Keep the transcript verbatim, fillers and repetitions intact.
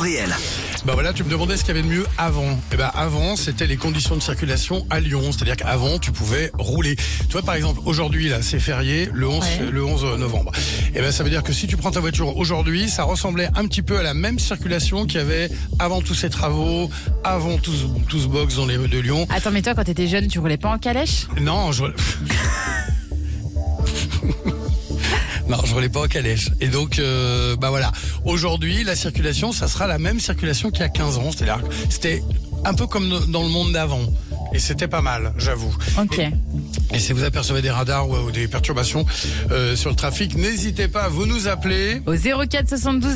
Réel. Bah voilà, tu me demandais ce qu'il y avait de mieux avant. Eh ben avant, c'était les conditions de circulation à Lyon. C'est-à-dire qu'avant, tu pouvais rouler. Tu vois, par exemple, aujourd'hui, là, c'est férié, le onze, Ouais. le onze novembre. Eh ben ça veut dire que si tu prends ta voiture aujourd'hui, ça ressemblait un petit peu à la même circulation qu'il y avait avant tous ces travaux, avant tout ce, tout ce box dans les rues de Lyon. Attends, mais toi, quand t'étais jeune, tu roulais pas en calèche? Non, je... Non, je roulais pas en calèche. Et donc, euh, bah voilà. Aujourd'hui, la circulation, ça sera la même circulation qu'il y a quinze ans. C'est-à-dire, c'était un peu comme dans le monde d'avant. Et c'était pas mal, j'avoue. Ok. Et, et si vous apercevez des radars ou, ou des perturbations euh, sur le trafic, n'hésitez pas à vous nous appeler. Au zéro quatre soixante-douze